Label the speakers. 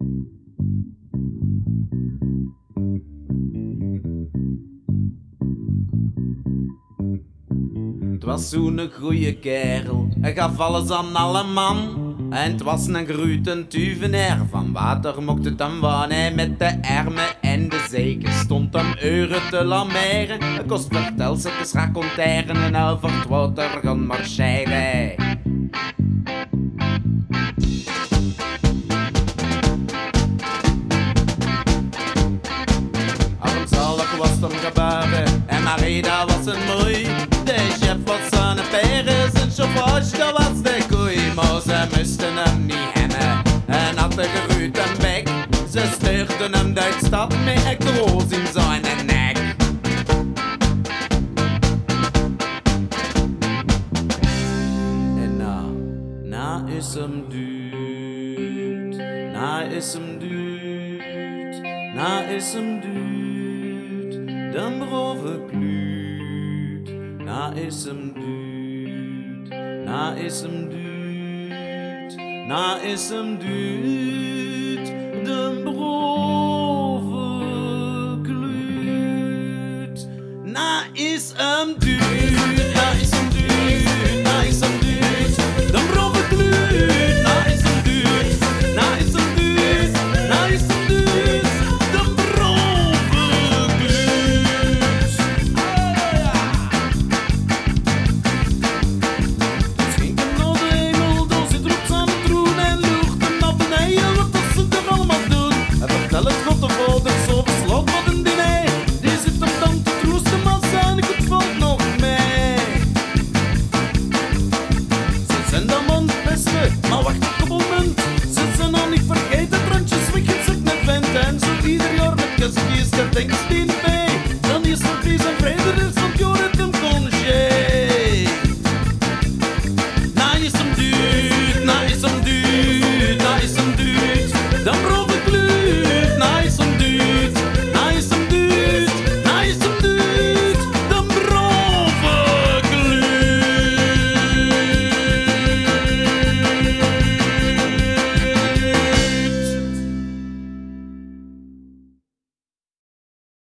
Speaker 1: Het was zo'n goeie kerel, hij gaf alles aan alle man. En het was een grote tuvenair, van water mocht het dan wonen. Met de armen en de zeken stond hem euren te lameren. Het kost vertel ze te raconteren en over het water gaan marcheren. Armzalig was het hem gebeuren en Marida was een mooi. De chef was zijn peren, zijn chauffage dat was de koei. Maar ze moesten hem niet hebben en had de geruut hem weg. Ze stuurden hem de stad met een kroos in zijn nek. En na is hem duut, na is hem duut, na is hem duut, den brave kluut. Na is hem duut, na is hem duut, na is hem duut.